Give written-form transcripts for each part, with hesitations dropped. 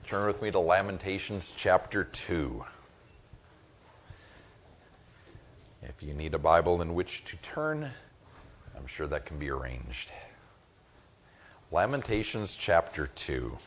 Turn with me to Lamentations chapter 2. If you need a Bible in which to turn, I'm sure that can be arranged. Lamentations chapter 2.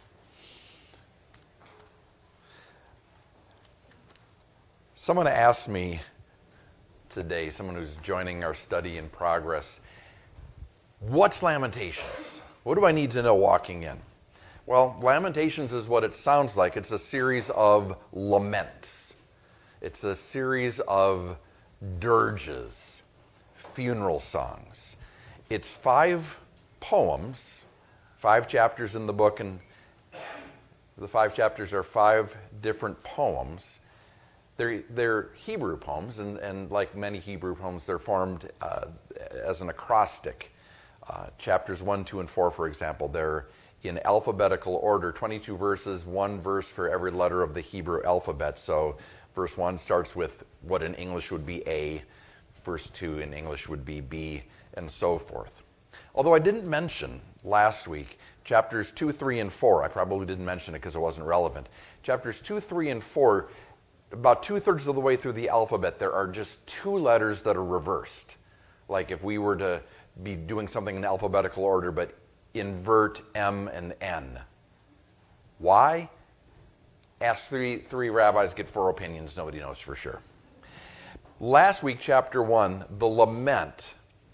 Someone asked me today, someone who's joining our study in progress, what's Lamentations? What do I need to know walking in? Well, Lamentations is what it sounds like. It's a series of laments. It's a series of dirges, funeral songs. It's 5 poems, 5 chapters in the book, and the 5 chapters are 5 different poems. They're Hebrew poems, and like many Hebrew poems, they're formed as an acrostic. Chapters 1, 2, and 4, for example, they're in alphabetical order, 22 verses, 1 verse for every letter of the Hebrew alphabet. So verse 1 starts with what in English would be A, verse 2 in English would be B, and so forth. Although I didn't mention last week, chapters 2, 3, and 4, I probably didn't mention it because it wasn't relevant. Chapters 2, 3, and 4, about 2/3 of the way through the alphabet, there are just 2 letters that are reversed. Like if we were to be doing something in alphabetical order, but invert M and N. Why? Ask three rabbis, get 4 opinions. Nobody knows for sure. Last week, chapter 1, the lament,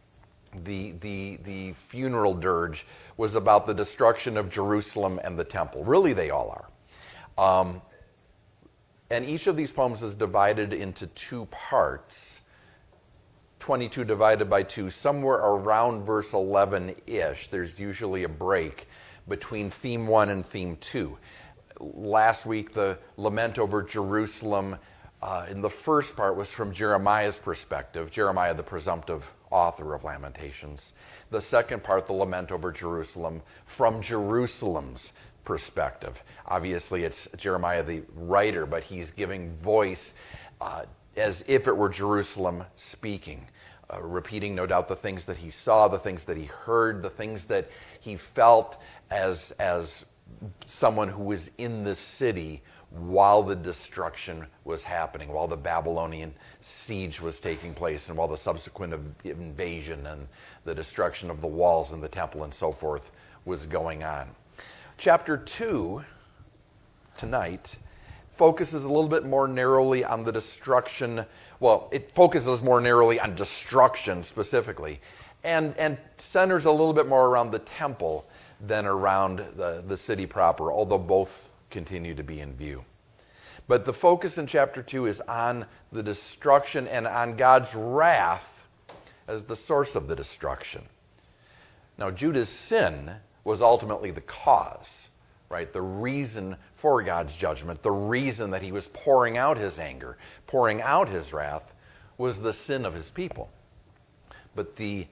the funeral dirge, was about the destruction of Jerusalem and the temple. Really, they all are. And each of these poems is divided into 2 parts. 22 divided by 2, somewhere around verse 11-ish, there's usually a break between theme 1 and theme 2. Last week, the lament over Jerusalem in the first part was from Jeremiah's perspective, Jeremiah, the presumptive author of Lamentations. The second part, the lament over Jerusalem, from Jerusalem's perspective. Obviously, it's Jeremiah the writer, but he's giving voice as if it were Jerusalem speaking, repeating, no doubt, the things that he saw, the things that he heard, the things that he felt as someone who was in the city while the destruction was happening, while the Babylonian siege was taking place, and while the subsequent invasion and the destruction of the walls and the temple and so forth was going on. Chapter 2, tonight, focuses a little bit more narrowly on the destruction. Well, it focuses more narrowly on destruction specifically, and centers a little bit more around the temple than around the city proper, although both continue to be in view. But the focus in chapter 2 is on the destruction and on God's wrath as the source of the destruction. Now, Judah's sin was ultimately the cause, right? The reason for God's judgment, the reason that he was pouring out his anger, pouring out his wrath, was the sin of his people. But the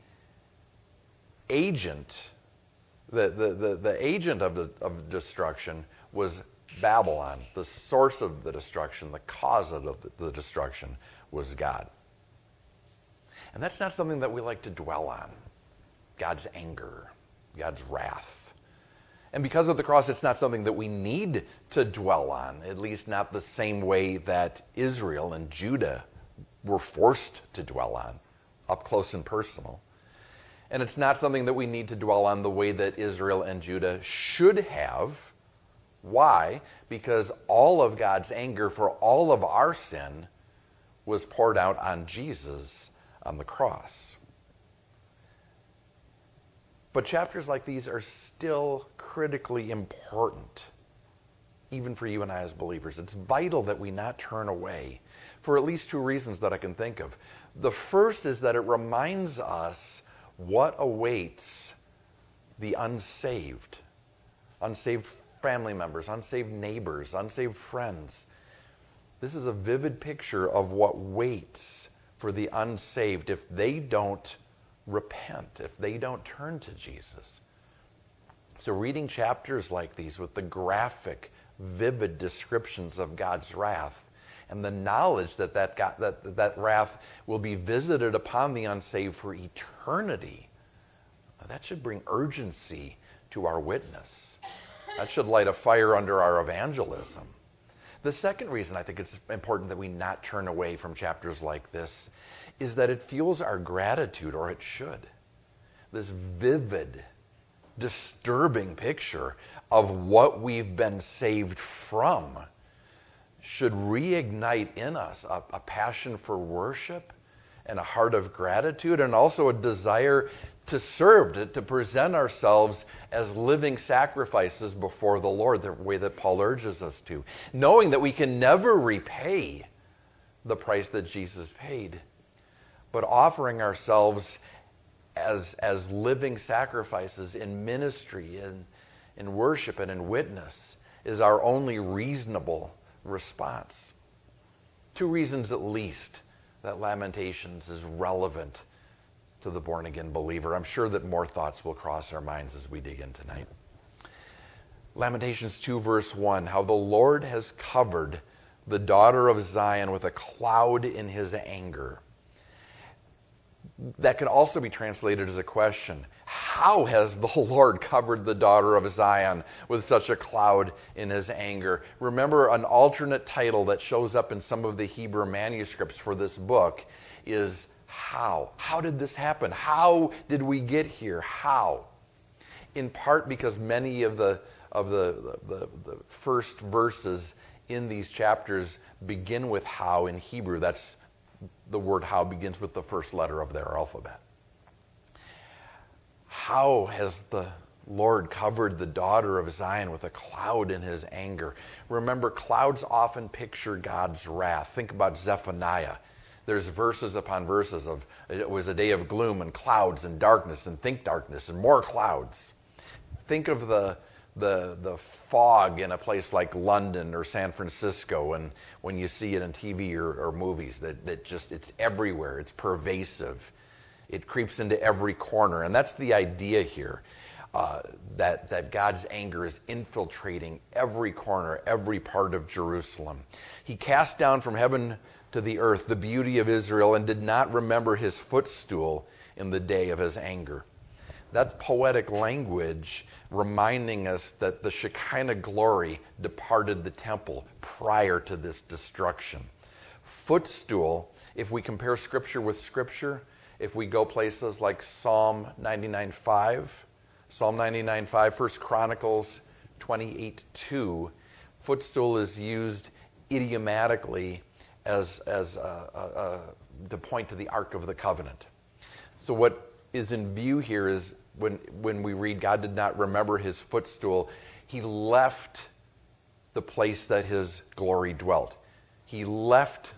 agent, the agent of destruction was Babylon. The source of the destruction, the cause of the destruction was God. And that's not something that we like to dwell on. God's anger, God's wrath. And because of the cross, it's not something that we need to dwell on, at least not the same way that Israel and Judah were forced to dwell on, up close and personal. And it's not something that we need to dwell on the way that Israel and Judah should have. Why? Because all of God's anger for all of our sin was poured out on Jesus on the cross. But chapters like these are still critically important, even for you and I as believers. It's vital that we not turn away for at least 2 reasons that I can think of. The first is that it reminds us what awaits the unsaved family members, unsaved neighbors, unsaved friends. This is a vivid picture of what waits for the unsaved if they don't repent, if they don't turn to Jesus. So reading chapters like these with the graphic, vivid descriptions of God's wrath and the knowledge that wrath will be visited upon the unsaved for eternity, that should bring urgency to our witness. That should light a fire under our evangelism. The second reason I think it's important that we not turn away from chapters like this is that it fuels our gratitude, or it should. This vivid, disturbing picture of what we've been saved from should reignite in us a passion for worship and a heart of gratitude, and also a desire to serve, to present ourselves as living sacrifices before the Lord, the way that Paul urges us to, knowing that we can never repay the price that Jesus paid, but offering ourselves as living sacrifices in ministry, in worship, and in witness is our only reasonable response. Two reasons at least that Lamentations is relevant to the born-again believer. I'm sure that more thoughts will cross our minds as we dig in tonight. Lamentations 2 verse 1, how the Lord has covered the daughter of Zion with a cloud in his anger. That can also be translated as a question. How has the Lord covered the daughter of Zion with such a cloud in his anger? Remember, an alternate title that shows up in some of the Hebrew manuscripts for this book is how. How did this happen? How did we get here? How? In part because many of the first verses in these chapters begin with how in Hebrew. That's the word how begins with the first letter of their alphabet. How has the Lord covered the daughter of Zion with a cloud in his anger? Remember, clouds often picture God's wrath. Think about Zephaniah. There's verses upon verses of, it was a day of gloom and clouds and darkness and think darkness and more clouds. Think of the fog in a place like London or San Francisco, and when you see it on TV or movies, that just, it's everywhere, it's pervasive. It creeps into every corner, and that's the idea here, that God's anger is infiltrating every corner, every part of Jerusalem. He cast down from heaven to the earth the beauty of Israel and did not remember his footstool in the day of his anger. That's poetic language reminding us that the Shekinah glory departed the temple prior to this destruction. Footstool, if we compare Scripture with Scripture, if we go places like Psalm 99:5, 1 Chronicles 28:2, footstool is used idiomatically as to point to the Ark of the Covenant. So what is in view here is when we read God did not remember his footstool, he left the place that his glory dwelt. He left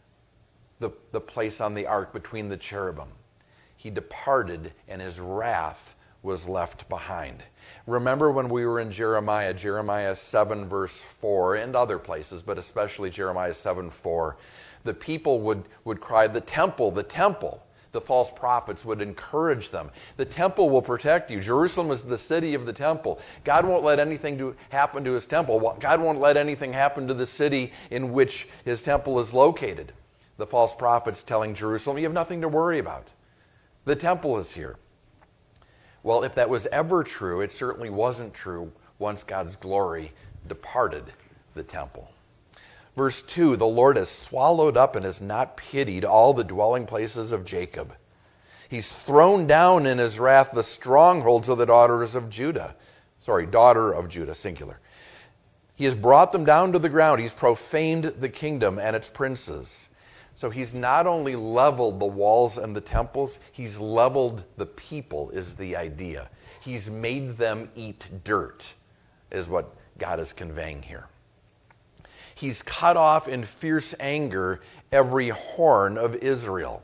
the place on the ark between the cherubim. He departed and his wrath was left behind. Remember when we were in Jeremiah 7 verse 4, and other places, but especially Jeremiah 7:4, the people would cry, the temple, the temple. The false prophets would encourage them. The temple will protect you. Jerusalem is the city of the temple. God won't let anything happen to his temple. God won't let anything happen to the city in which his temple is located. The false prophets telling Jerusalem, you have nothing to worry about. The temple is here. Well, if that was ever true, it certainly wasn't true once God's glory departed the temple. Verse 2, the Lord has swallowed up and has not pitied all the dwelling places of Jacob. He's thrown down in his wrath the strongholds of the daughters of Judah. Daughter of Judah, singular. He has brought them down to the ground. He's profaned the kingdom and its princes. So he's not only leveled the walls and the temples, he's leveled the people, is the idea. He's made them eat dirt, is what God is conveying here. He's cut off in fierce anger every horn of Israel.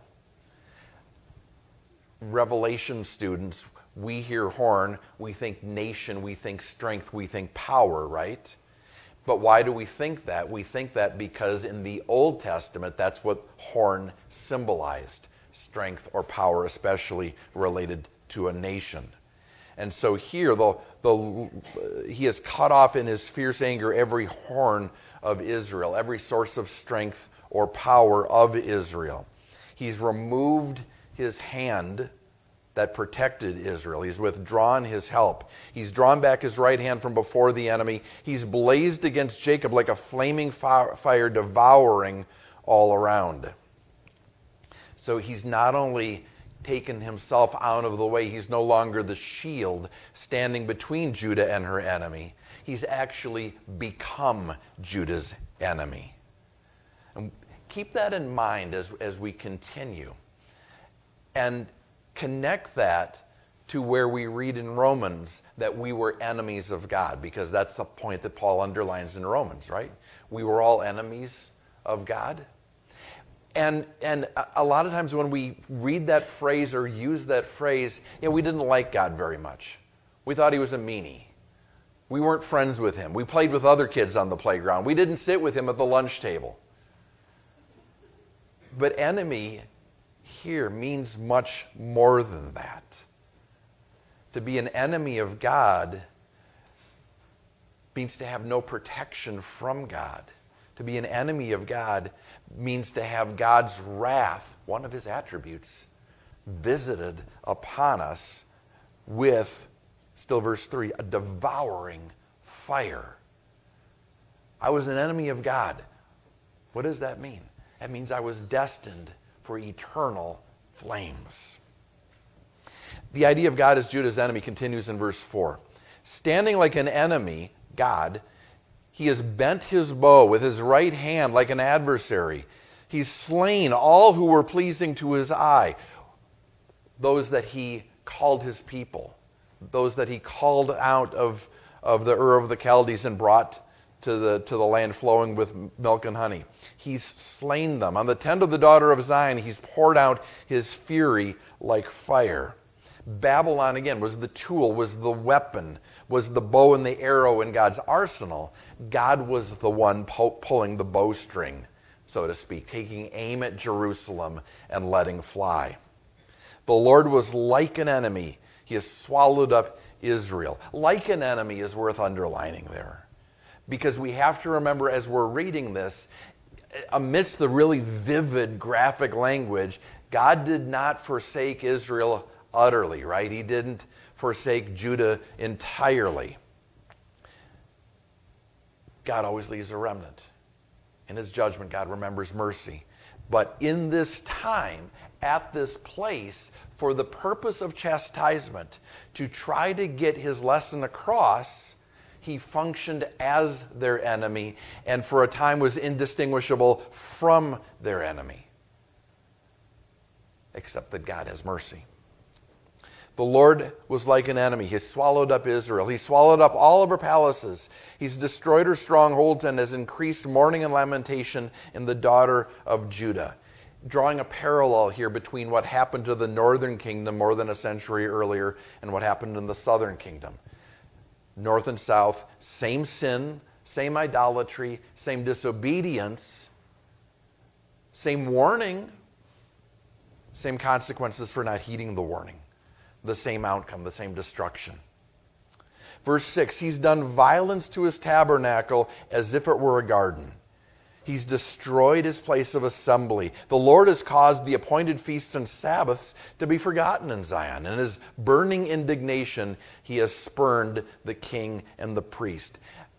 Revelation students, we hear horn, we think nation, we think strength, we think power, right? But why do we think that? We think that because in the Old Testament, that's what horn symbolized, strength or power, especially related to a nation. And so here, he has cut off in his fierce anger every horn of Israel, every source of strength or power of Israel. He's removed his hand that protected Israel. He's withdrawn his help. He's drawn back his right hand from before the enemy. He's blazed against Jacob like a flaming fire, devouring all around. So he's not only taken himself out of the way, he's no longer the shield standing between Judah and her enemy. He's actually become Judah's enemy. And keep that in mind as we continue. And connect that to where we read in Romans that we were enemies of God, because that's the point that Paul underlines in Romans, right? We were all enemies of God. And a lot of times when we read that phrase or use that phrase, we didn't like God very much. We thought he was a meanie. We weren't friends with him. We played with other kids on the playground. We didn't sit with him at the lunch table. But enemy here means much more than that. To be an enemy of God means to have no protection from God. To be an enemy of God means to have God's wrath, one of his attributes, visited upon us with, still verse 3, a devouring fire. I was an enemy of God. What does that mean? That means I was destined for eternal flames. The idea of God as Judah's enemy continues in verse 4. Standing like an enemy, God, he has bent his bow with his right hand like an adversary. He's slain all who were pleasing to his eye, those that he called his people, those that he called out of the Ur of the Chaldees and brought to the land flowing with milk and honey. He's slain them. On the tent of the daughter of Zion, he's poured out his fury like fire. Babylon, again, was the tool, was the weapon, was the bow and the arrow in God's arsenal. God was the one pulling the bowstring, so to speak, taking aim at Jerusalem and letting fly. The Lord was like an enemy. He has swallowed up Israel. Like an enemy is worth underlining there, because we have to remember as we're reading this, amidst the really vivid graphic language, God did not forsake Israel utterly, right? He didn't forsake Judah entirely. God always leaves a remnant. In his judgment, God remembers mercy. But in this time, at this place, for the purpose of chastisement, to try to get his lesson across, he functioned as their enemy and for a time was indistinguishable from their enemy. Except that God has mercy. The Lord was like an enemy. He swallowed up Israel. He swallowed up all of her palaces. He's destroyed her strongholds and has increased mourning and lamentation in the daughter of Judah. Drawing a parallel here between what happened to the northern kingdom more than a century earlier and what happened in the southern kingdom. North and south, same sin, same idolatry, same disobedience, same warning, same consequences for not heeding the warning. The same outcome, the same destruction. Verse 6, he's done violence to his tabernacle as if it were a garden. He's destroyed his place of assembly. The Lord has caused the appointed feasts and Sabbaths to be forgotten in Zion. In his burning indignation, he has spurned the king and the priest.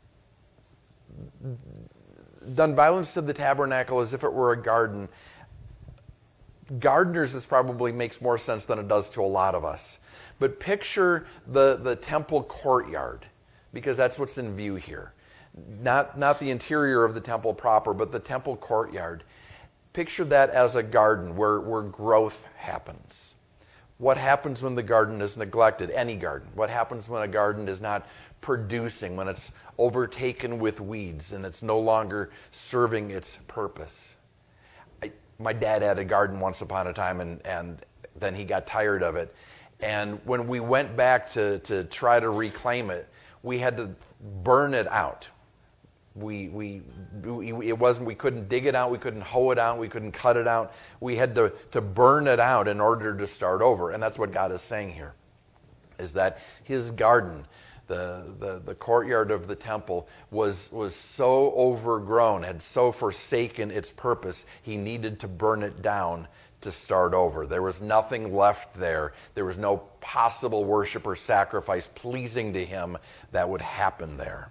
Done violence to the tabernacle as if it were a garden. Gardeners, this probably makes more sense than it does to a lot of us. But picture the temple courtyard, because that's what's in view here. Not the interior of the temple proper, but the temple courtyard. Picture that as a garden where growth happens. What happens when the garden is neglected? Any garden. What happens when a garden is not producing, when it's overtaken with weeds and it's no longer serving its purpose? My dad had a garden once upon a time, and then he got tired of it. And when we went back to try to reclaim it, we had to burn it out. We couldn't dig it out, we couldn't hoe it out, we couldn't cut it out. We had to burn it out in order to start over. And that's what God is saying here, is that his garden, the courtyard of the temple was so overgrown, had so forsaken its purpose, he needed to burn it down to start over. There was nothing left there. There was no possible worship or sacrifice pleasing to him that would happen there.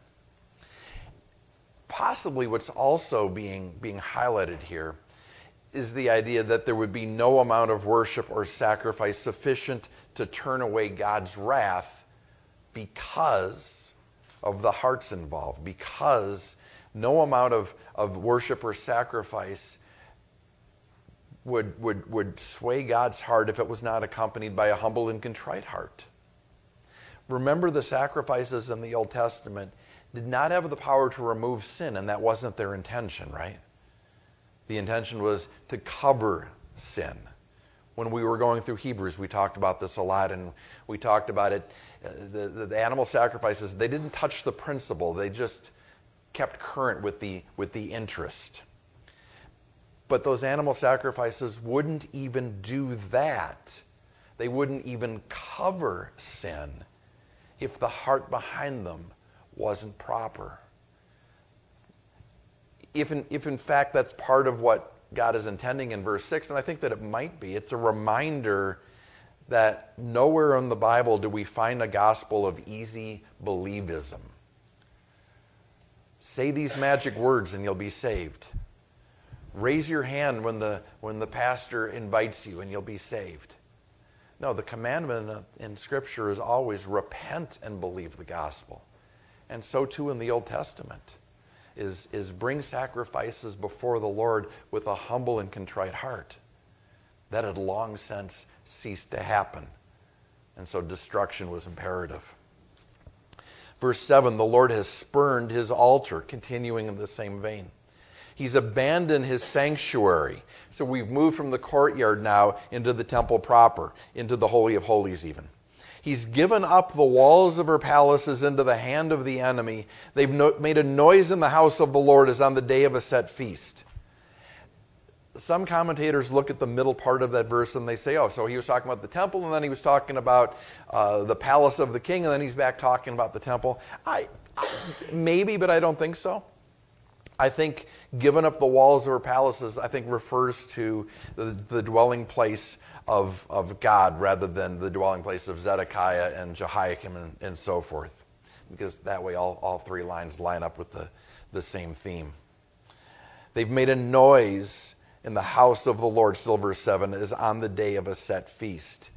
Possibly what's also being highlighted here is the idea that there would be no amount of worship or sacrifice sufficient to turn away God's wrath because of the hearts involved, because no amount of worship or sacrifice would sway God's heart if it was not accompanied by a humble and contrite heart. Remember, the sacrifices in the Old Testament did not have the power to remove sin, and that wasn't their intention, right? The intention was to cover sin. When we were going through Hebrews, we talked about this a lot, and we talked about it. The animal sacrifices, they didn't touch the principle. They just kept current with the interest. But those animal sacrifices wouldn't even do that. They wouldn't even cover sin if the heart behind them wasn't proper. If in fact that's part of what God is intending in verse 6, and I think that it might be, it's a reminder that nowhere in the Bible do we find a gospel of easy believism. Say these magic words and you'll be saved. Raise your hand when the pastor invites you and you'll be saved. No, the commandment in Scripture is always repent and believe the gospel. And so too in the Old Testament is bring sacrifices before the Lord with a humble and contrite heart. That had long since ceased to happen. And so destruction was imperative. Verse 7, the Lord has spurned his altar, continuing in the same vein. He's abandoned his sanctuary. So we've moved from the courtyard now into the temple proper, into the Holy of Holies even. He's given up the walls of her palaces into the hand of the enemy. They've made a noise in the house of the Lord as on the day of a set feast. Some commentators look at the middle part of that verse and they say, oh, so he was talking about the temple and then he was talking about the palace of the king and then he's back talking about the temple. Maybe, but I don't think so. I think giving up the walls of her palaces, I think refers to the dwelling place of God rather than the dwelling place of Zedekiah and Jehoiakim and so forth. Because that way all three lines line up with the same theme. They've made a noise in the house of the Lord, still verse 7, is on the day of a set feast.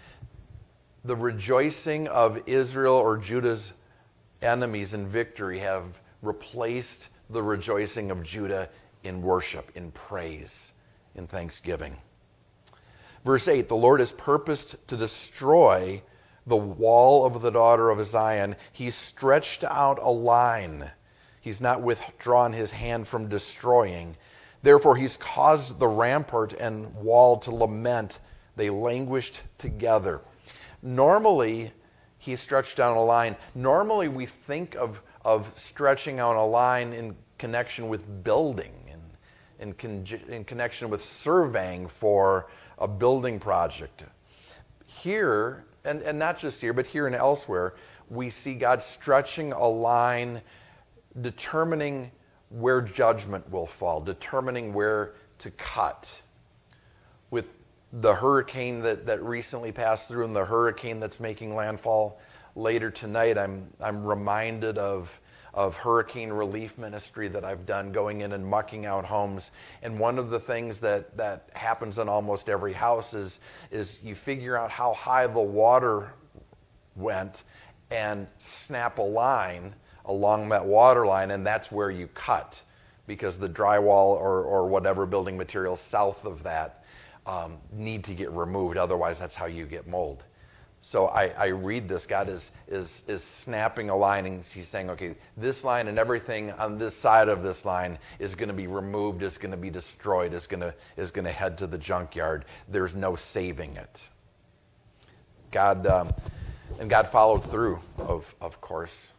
The rejoicing of Israel or Judah's enemies in victory have replaced the rejoicing of Judah in worship, in praise, in thanksgiving. Verse 8, the Lord has purposed to destroy the wall of the daughter of Zion. He's stretched out a line. He's not withdrawn his hand from destroying. Therefore, he's caused the rampart and wall to lament. They languished together. Normally, he stretched down a line. Normally, we think of stretching out a line in connection with building, in connection with surveying for a building project. Here, and not just here, but here and elsewhere, we see God stretching a line, determining where judgment will fall, determining where to cut. With the hurricane that recently passed through and the hurricane that's making landfall later tonight, I'm reminded of hurricane relief ministry that I've done, going in and mucking out homes. And one of the things that happens in almost every house is you figure out how high the water went and snap a line along that water line, and that's where you cut, because the drywall or whatever building materials south of that need to get removed. Otherwise, that's how you get mold. So I read this. God is snapping a line, and he's saying, okay, this line and everything on this side of this line is going to be removed, is going to be destroyed, is going to head to the junkyard. There's no saving it. God followed through, of course,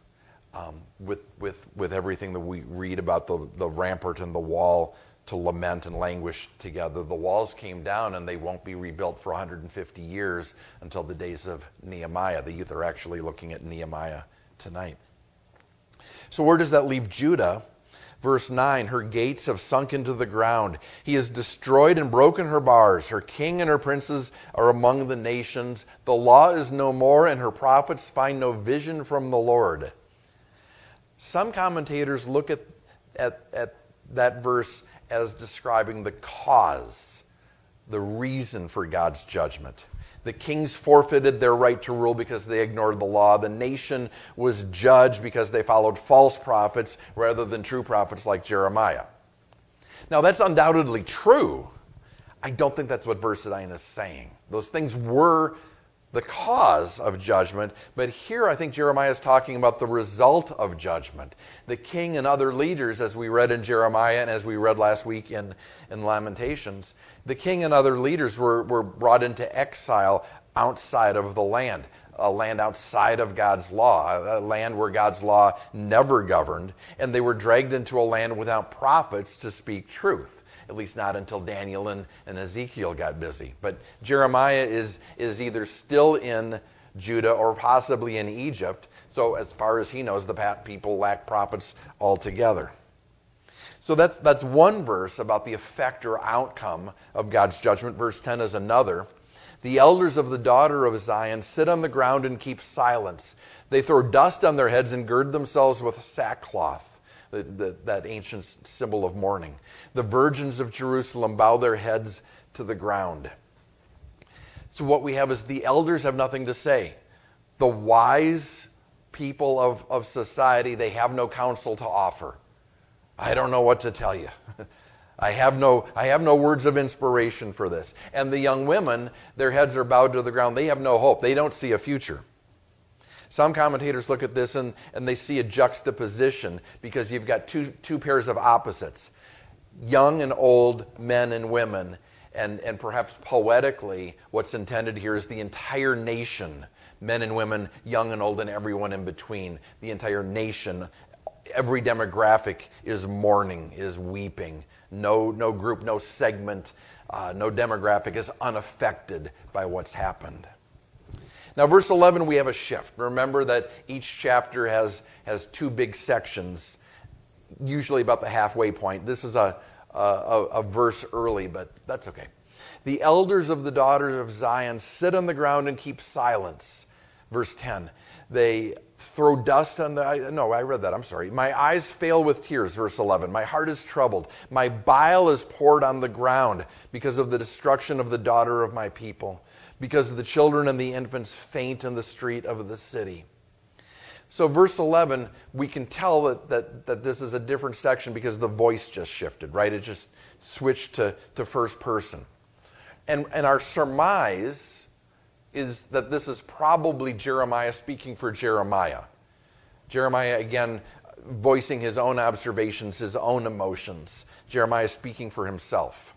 with everything that we read about the rampart and the wall to lament and languish together. The walls came down and they won't be rebuilt for 150 years until the days of Nehemiah. The youth are actually looking at Nehemiah tonight. So where does that leave Judah? Verse 9, her gates have sunk into the ground. He has destroyed and broken her bars. Her king and her princes are among the nations. The law is no more, and her prophets find no vision from the Lord. Some commentators look at that verse as describing the cause, the reason for God's judgment. The kings forfeited their right to rule because they ignored the law. The nation was judged because they followed false prophets rather than true prophets like Jeremiah. Now, that's undoubtedly true. I don't think that's what verse 9 is saying. Those things were the cause of judgment, but here I think Jeremiah is talking about the result of judgment. The king and other leaders, as we read in Jeremiah and as we read last week in Lamentations, the king and other leaders were brought into exile outside of the land, a land outside of God's law, a land where God's law never governed, and they were dragged into a land without prophets to speak truth. At least not until Daniel and Ezekiel got busy. But Jeremiah is either still in Judah or possibly in Egypt. So as far as he knows, the people lack prophets altogether. So that's one verse about the effect or outcome of God's judgment. Verse 10 is another. The elders of the daughter of Zion sit on the ground and keep silence. They throw dust on their heads and gird themselves with sackcloth. That ancient symbol of mourning. The virgins of Jerusalem bow their heads to the ground. So what we have is the elders have nothing to say. The wise people of society, they have no counsel to offer. I don't know what to tell you. I have no words of inspiration for this. And the young women, their heads are bowed to the ground. They have no hope. They don't see a future. Some commentators look at this and they see a juxtaposition because you've got two pairs of opposites, young and old men and women, and perhaps poetically what's intended here is the entire nation, men and women, young and old, and everyone in between. The entire nation, every demographic is mourning, is weeping. No group, no segment, no demographic is unaffected by what's happened. Now, verse 11, we have a shift. Remember that each chapter has two big sections, usually about the halfway point. This is a verse early, but that's okay. The elders of the daughters of Zion sit on the ground and keep silence. Verse 10, they throw dust on I read that, I'm sorry. My eyes fail with tears, verse 11. My heart is troubled. My bile is poured on the ground because of the destruction of the daughter of my people. Because the children and the infants faint in the street of the city. So verse 11, we can tell that this is a different section because the voice just shifted, right? It just switched to first person. And our surmise is that this is probably Jeremiah speaking for Jeremiah. Jeremiah, again, voicing his own observations, his own emotions. Jeremiah speaking for himself.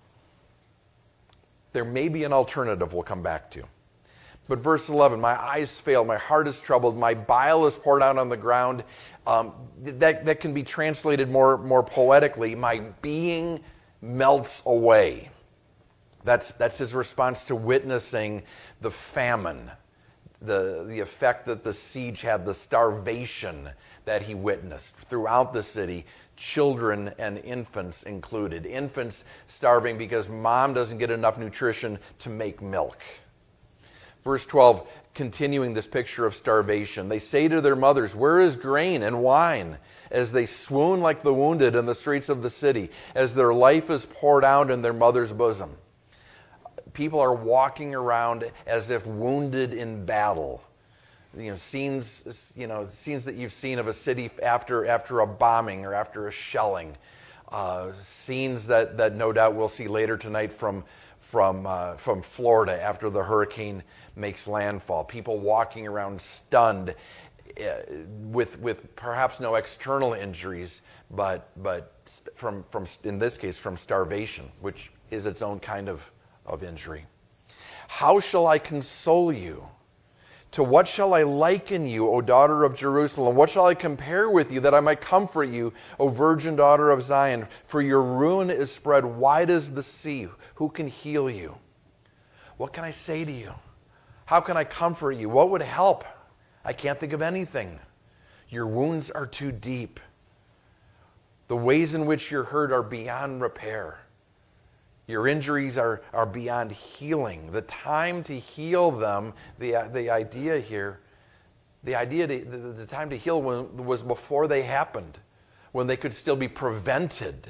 There may be an alternative we'll come back to. But verse 11, my eyes fail, my heart is troubled, my bile is poured out on the ground. That can be translated more poetically. My being melts away. That's his response to witnessing the famine, the effect that the siege had, the starvation that he witnessed throughout the city. Children and infants included. Infants starving because mom doesn't get enough nutrition to make milk. Verse 12, continuing this picture of starvation. They say to their mothers, where is grain and wine? As they swoon like the wounded in the streets of the city, as their life is poured out in their mother's bosom. People are walking around as if wounded in battle. Scenes that you've seen of a city after a bombing or after a shelling. Scenes that no doubt we'll see later tonight from Florida after the hurricane makes landfall. People walking around stunned with perhaps no external injuries, but from in this case from starvation, which is its own kind of injury. How shall I console you? To what shall I liken you, O daughter of Jerusalem? What shall I compare with you that I might comfort you, O virgin daughter of Zion? For your ruin is spread wide as the sea. Who can heal you? What can I say to you? How can I comfort you? What would help? I can't think of anything. Your wounds are too deep. The ways in which you're hurt are beyond repair. Your injuries are beyond healing. The time to heal them, the idea here, the time to heal was before they happened, when they could still be prevented.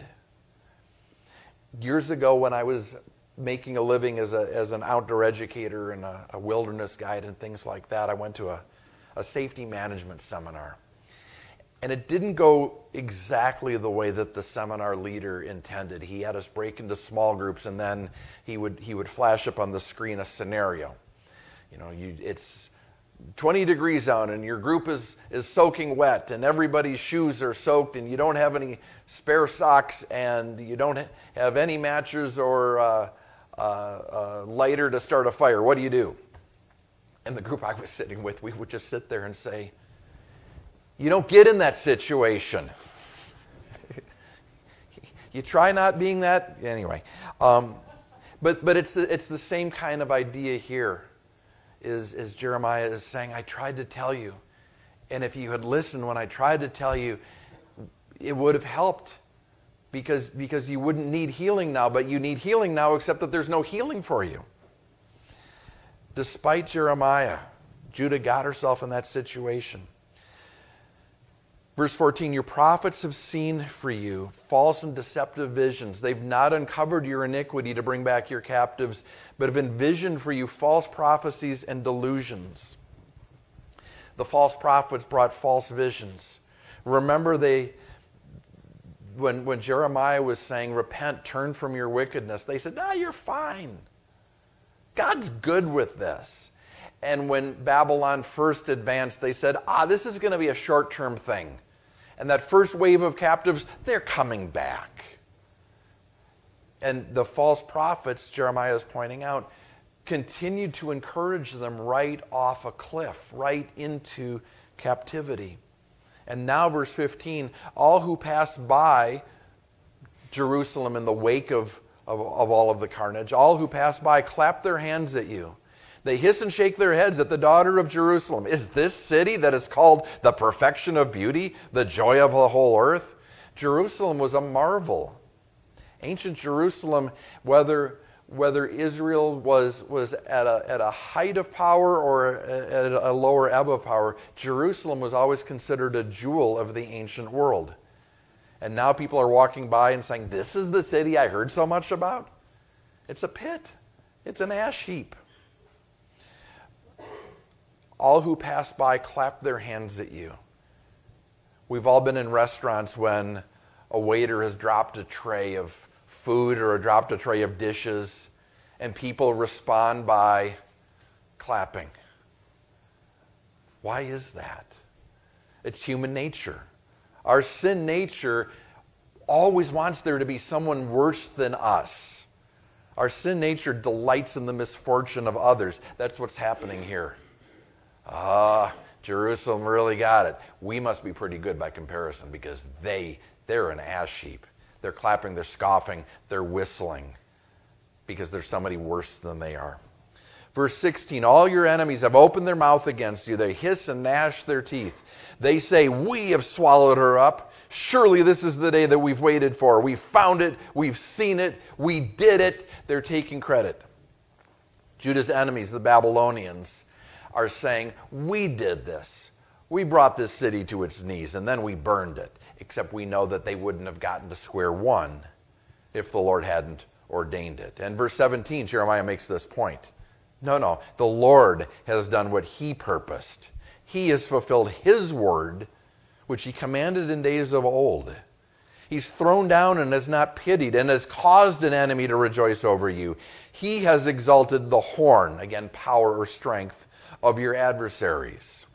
Years ago, when I was making a living as an outdoor educator and a wilderness guide and things like that, I went to a safety management seminar. And it didn't go exactly the way that the seminar leader intended. He had us break into small groups, and then he would flash up on the screen a scenario. It's 20 degrees out, and your group is soaking wet, and everybody's shoes are soaked, and you don't have any spare socks, and you don't have any matches or lighter to start a fire. What do you do? And the group I was sitting with, we would just sit there and say, you don't get in that situation. You try not being that. Anyway. But it's the same kind of idea here. Is Jeremiah is saying, I tried to tell you. And if you had listened when I tried to tell you, it would have helped. Because you wouldn't need healing now. But you need healing now, except that there's no healing for you. Despite Jeremiah, Judah got herself in that situation. Verse 14, your prophets have seen for you false and deceptive visions. They've not uncovered your iniquity to bring back your captives, but have envisioned for you false prophecies and delusions. The false prophets brought false visions. Remember, when Jeremiah was saying, repent, turn from your wickedness, they said, you're fine. God's good with this. And when Babylon first advanced, they said, this is going to be a short-term thing. And that first wave of captives, they're coming back. And the false prophets, Jeremiah is pointing out, continued to encourage them right off a cliff, right into captivity. And now, verse 15, all who pass by Jerusalem in the wake of all of the carnage, all who pass by clap their hands at you. They hiss and shake their heads at the daughter of Jerusalem. Is this city that is called the perfection of beauty, the joy of the whole earth? Jerusalem was a marvel. Ancient Jerusalem, whether Israel was at a height of power or at a lower ebb of power, Jerusalem was always considered a jewel of the ancient world. And now people are walking by and saying, this is the city I heard so much about? It's a pit. It's an ash heap. All who pass by clap their hands at you. We've all been in restaurants when a waiter has dropped a tray of food or dropped a tray of dishes, and people respond by clapping. Why is that? It's human nature. Our sin nature always wants there to be someone worse than us. Our sin nature delights in the misfortune of others. That's what's happening here. Jerusalem really got it. We must be pretty good by comparison because they're an ash heap. They're clapping, they're scoffing, they're whistling because there's somebody worse than they are. Verse 16, all your enemies have opened their mouth against you. They hiss and gnash their teeth. They say, we have swallowed her up. Surely this is the day that we've waited for. We found it. We've seen it. We did it. They're taking credit. Judah's enemies, the Babylonians, are saying, we did this. We brought this city to its knees, and then we burned it. Except we know that they wouldn't have gotten to square one if the Lord hadn't ordained it. And verse 17, Jeremiah makes this point. No, the Lord has done what he purposed. He has fulfilled his word, which he commanded in days of old. He's thrown down and has not pitied and has caused an enemy to rejoice over you. He has exalted the horn, again, power or strength, of your adversaries.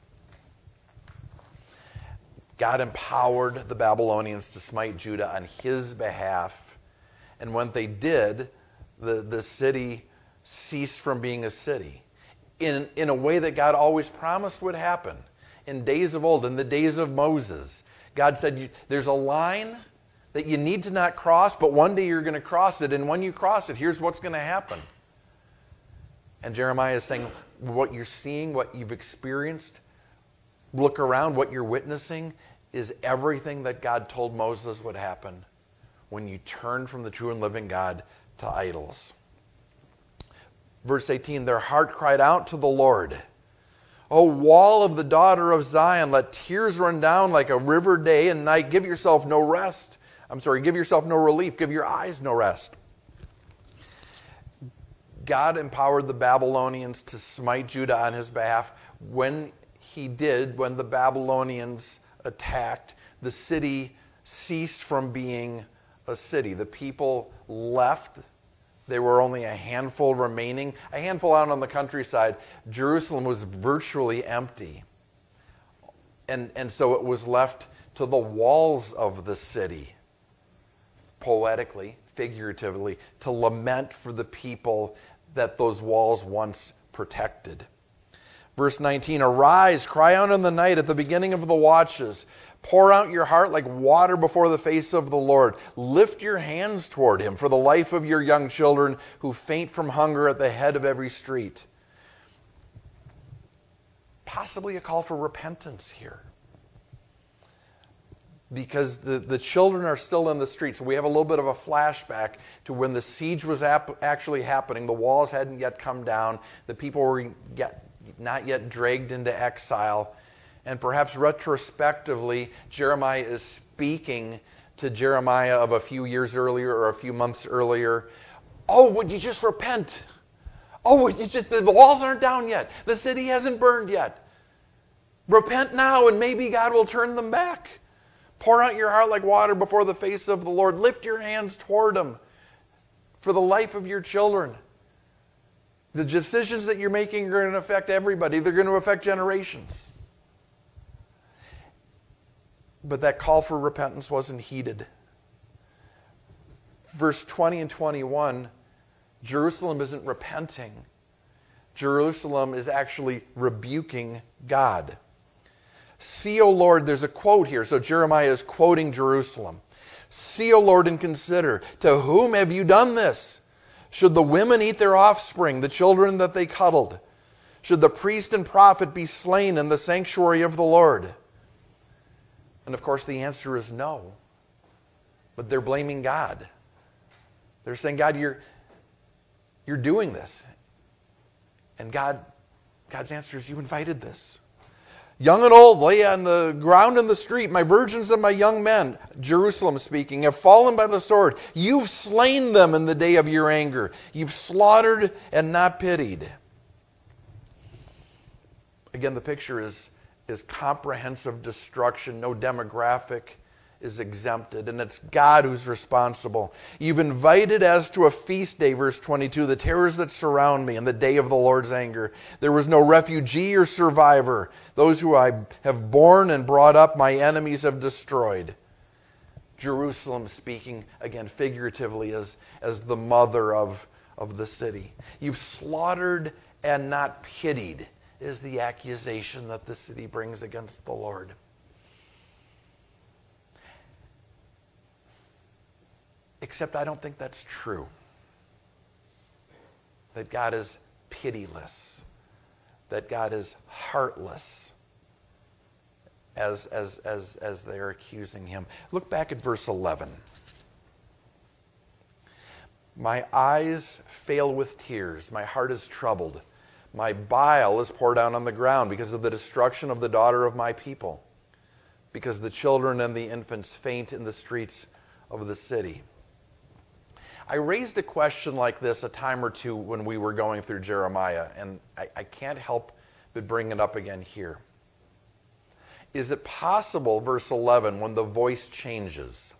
God empowered the Babylonians to smite Judah on his behalf. And when they did, the city ceased from being a city in a way that God always promised would happen. In days of old, in the days of Moses, God said, there's a line that you need to not cross, but one day you're going to cross it, and when you cross it, here's what's going to happen. And Jeremiah is saying, what you're seeing, what you've experienced, look around, what you're witnessing, is everything that God told Moses would happen when you turn from the true and living God to idols. Verse 18, their heart cried out to the Lord. O wall of the daughter of Zion, let tears run down like a river day and night. Give yourself no rest. Give yourself no relief. Give your eyes no rest. God empowered the Babylonians to smite Judah on his behalf. When the Babylonians attacked, the city ceased from being a city. The people left. There were only a handful remaining. A handful out on the countryside. Jerusalem was virtually empty. And so it was left to the walls of the city, poetically, figuratively, to lament for the people that those walls once protected. Verse 19, arise, cry out in the night at the beginning of the watches. Pour out your heart like water before the face of the Lord. Lift your hands toward him for the life of your young children who faint from hunger at the head of every street. Possibly a call for repentance here. Because the children are still in the streets. So we have a little bit of a flashback to when the siege was actually happening. The walls hadn't yet come down. The people were not yet dragged into exile. And perhaps retrospectively, Jeremiah is speaking to Jeremiah of a few years earlier or a few months earlier. Oh, would you just repent? Oh, the walls aren't down yet. The city hasn't burned yet. Repent now and maybe God will turn them back. Pour out your heart like water before the face of the Lord. Lift your hands toward him for the life of your children. The decisions that you're making are going to affect everybody. They're going to affect generations. But that call for repentance wasn't heeded. Verse 20 and 21, Jerusalem isn't repenting. Jerusalem is actually rebuking God. See, O Lord, there's a quote here. So Jeremiah is quoting Jerusalem. See, O Lord, and consider, to whom have you done this? Should the women eat their offspring, the children that they cuddled? Should the priest and prophet be slain in the sanctuary of the Lord? And of course the answer is no. But they're blaming God. They're saying, God, you're doing this. And God's answer is, you invited this. Young and old lay on the ground in the street. My virgins and my young men, Jerusalem speaking, have fallen by the sword. You've slain them in the day of your anger. You've slaughtered and not pitied. Again, the picture is comprehensive destruction. No demographic is exempted, and it's God who's responsible. You've invited as to a feast day, verse 22, the terrors that surround me in the day of the Lord's anger. There was no refugee or survivor. Those who I have borne and brought up, my enemies have destroyed. Jerusalem speaking, again, figuratively as the mother of the city. You've slaughtered and not pitied is the accusation that the city brings against the Lord. Except I don't think that's true. That God is pitiless. That God is heartless as they're accusing him. Look back at verse 11. My eyes fail with tears. My heart is troubled. My bile is poured out on the ground because of the destruction of the daughter of my people. Because the children and the infants faint in the streets of the city. I raised a question like this a time or two when we were going through Jeremiah, and I can't help but bring it up again here. Is it possible, verse 11, when the voice changes,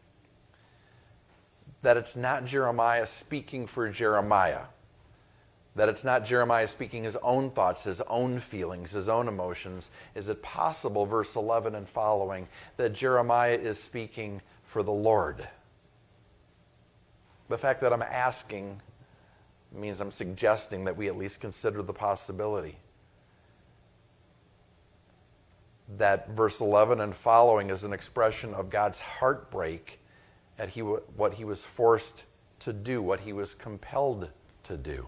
that it's not Jeremiah speaking for Jeremiah? That it's not Jeremiah speaking his own thoughts, his own feelings, his own emotions? Is it possible, verse 11 and following, that Jeremiah is speaking for the Lord? The fact that I'm asking means I'm suggesting that we at least consider the possibility that verse 11 and following is an expression of God's heartbreak at what he was forced to do, what he was compelled to do.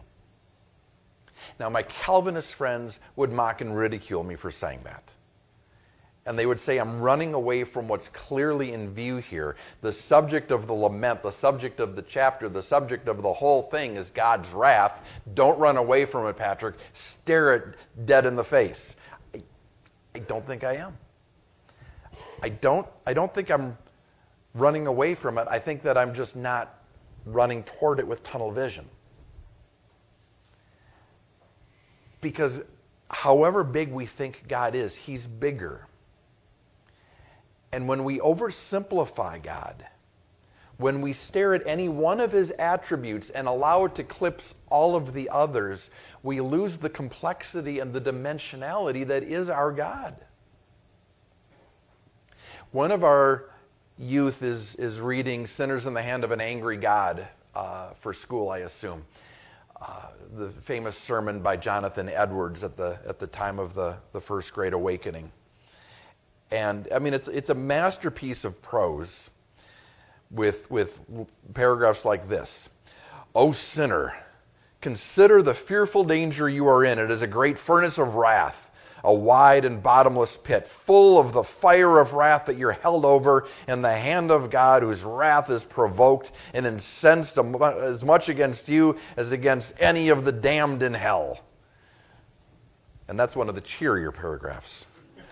Now, my Calvinist friends would mock and ridicule me for saying that. And they would say, I'm running away from what's clearly in view here. The subject of the lament, the subject of the chapter, the subject of the whole thing is God's wrath. Don't run away from it, Patrick. Stare it dead in the face. I don't think I am. I don't think I'm running away from it. I think that I'm just not running toward it with tunnel vision. Because however big we think God is, He's bigger. And when we oversimplify God, when we stare at any one of His attributes and allow it to eclipse all of the others, we lose the complexity and the dimensionality that is our God. One of our youth is reading Sinners in the Hand of an Angry God for school, I assume. The famous sermon by Jonathan Edwards at the time of the First Great Awakening. And I mean, it's a masterpiece of prose with paragraphs like this. O sinner, consider the fearful danger you are in. It is a great furnace of wrath, a wide and bottomless pit, full of the fire of wrath that you're held over in the hand of God, whose wrath is provoked and incensed as much against you as against any of the damned in hell. And that's one of the cheerier paragraphs.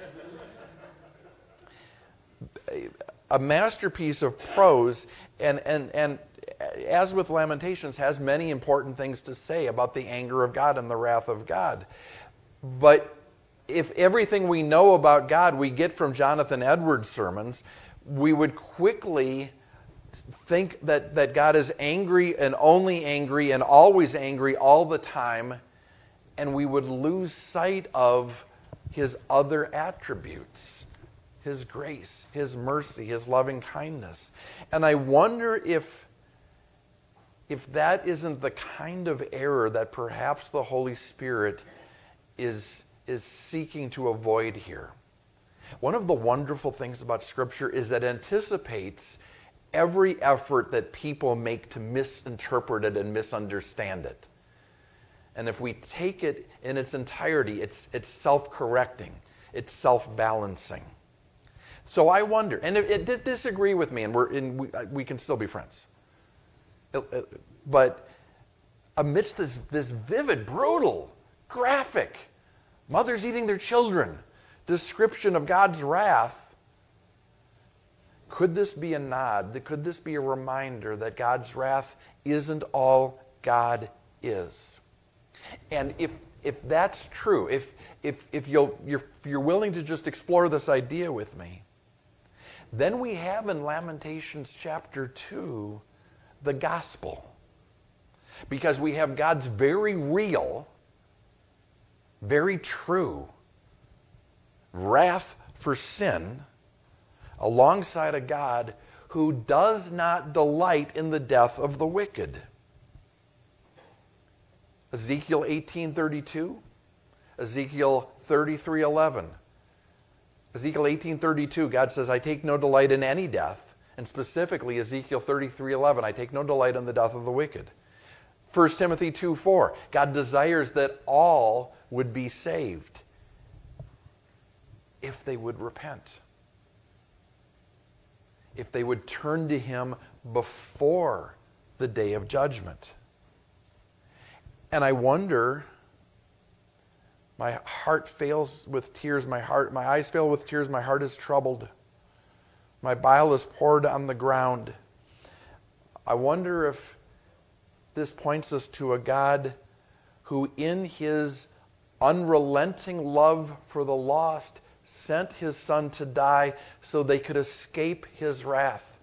A masterpiece of prose, and as with Lamentations, has many important things to say about the anger of God and the wrath of God. But if everything we know about God we get from Jonathan Edwards' sermons, we would quickly think that God is angry and always angry all the time, and we would lose sight of His other attributes. His grace, His mercy, His loving kindness. And I wonder if that isn't the kind of error that perhaps the Holy Spirit is seeking to avoid here. One of the wonderful things about Scripture is that it anticipates every effort that people make to misinterpret it and misunderstand it. And if we take it in its entirety, it's self-correcting, it's self-balancing. So I wonder, and disagree with me, and we can still be friends. But amidst this vivid, brutal, graphic, mothers eating their children description of God's wrath, could this be a nod? Could this be a reminder that God's wrath isn't all God is? And if that's true, if you're willing to just explore this idea with me, then we have in Lamentations chapter 2 the gospel. Because we have God's very real, very true wrath for sin alongside a God who does not delight in the death of the wicked. Ezekiel 18:32, Ezekiel 33:11. Ezekiel 18:32, God says, I take no delight in any death. And specifically, Ezekiel 33:11, I take no delight in the death of the wicked. 1 Timothy 2:4, God desires that all would be saved if they would repent. If they would turn to Him before the day of judgment. And I wonder, my heart fails with tears, my eyes fail with tears, my heart is troubled. My bile is poured on the ground. I wonder if this points us to a God who in His unrelenting love for the lost sent His Son to die so they could escape His wrath.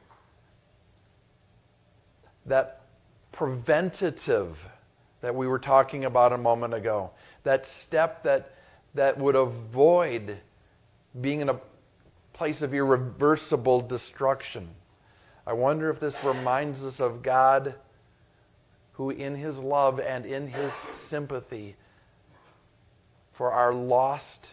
That preventative that we were talking about a moment ago, that step that would avoid being in a place of irreversible destruction. I wonder if this reminds us of God who in His love and in His sympathy for our lost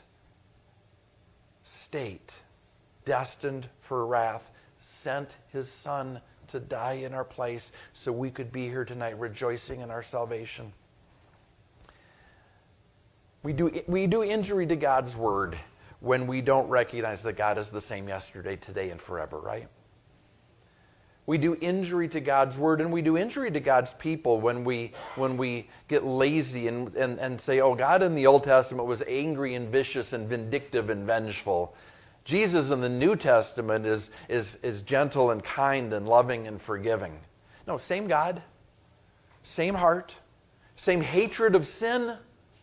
state, destined for wrath, sent His Son to die in our place so we could be here tonight rejoicing in our salvation. We do injury to God's word when we don't recognize that God is the same yesterday, today, and forever, right? We do injury to God's word, and we do injury to God's people when we get lazy and say, oh, God in the Old Testament was angry and vicious and vindictive and vengeful. Jesus in the New Testament is gentle and kind and loving and forgiving. No, same God, same heart, same hatred of sin,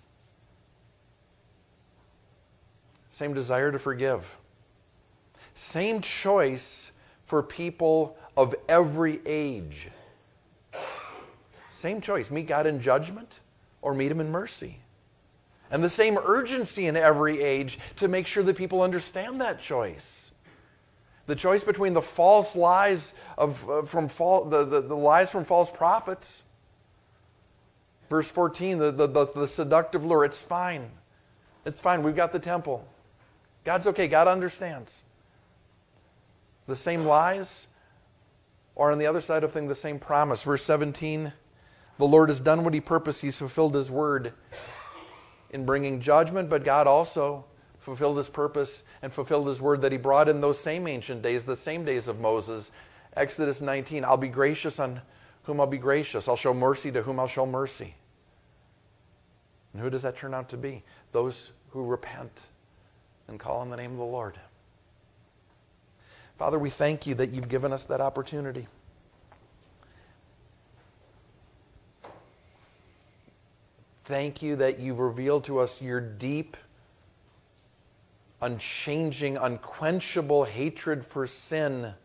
same desire to forgive. Same choice for people of every age. Same choice, meet God in judgment or meet Him in mercy. And the same urgency in every age to make sure that people understand that choice. The choice between the false lies the lies from false prophets. Verse 14, the seductive lure, it's fine. It's fine, we've got the temple. God's okay, God understands. The same lies, or on the other side of things, the same promise. Verse 17, the Lord has done what He purposed. He's fulfilled His word in bringing judgment, but God also fulfilled His purpose and fulfilled His word that He brought in those same ancient days, the same days of Moses. Exodus 19, I'll be gracious on whom I'll be gracious. I'll show mercy to whom I'll show mercy. And who does that turn out to be? Those who repent and call on the name of the Lord. Father, we thank You that You've given us that opportunity. Thank You that You've revealed to us Your deep, unchanging, unquenchable hatred for sin.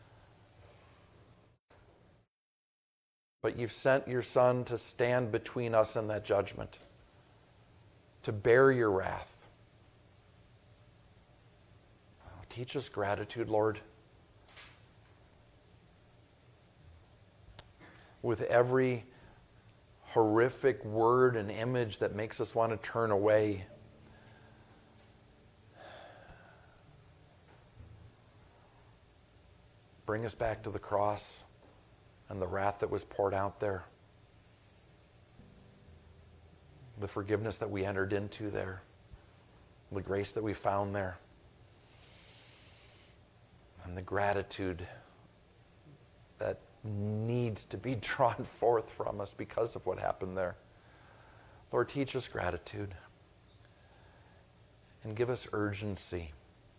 But You've sent Your Son to stand between us and that judgment, to bear Your wrath. Teach us gratitude, Lord. With every horrific word and image that makes us want to turn away, bring us back to the cross and the wrath that was poured out there, the forgiveness that we entered into there, the grace that we found there, and the gratitude that needs to be drawn forth from us because of what happened there. Lord, teach us gratitude and give us urgency.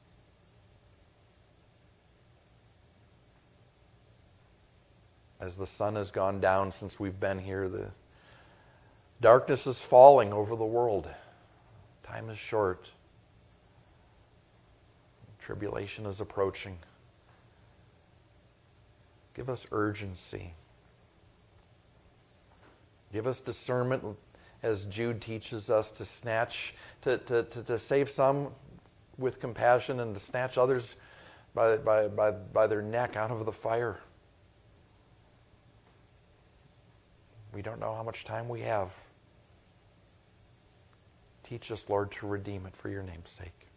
As the sun has gone down since we've been here, the darkness is falling over the world. Time is short. Tribulation is approaching. Give us urgency. Give us discernment, as Jude teaches us, to to save some with compassion and to snatch others by their neck out of the fire. We don't know how much time we have. Teach us, Lord, to redeem it for Your name's sake.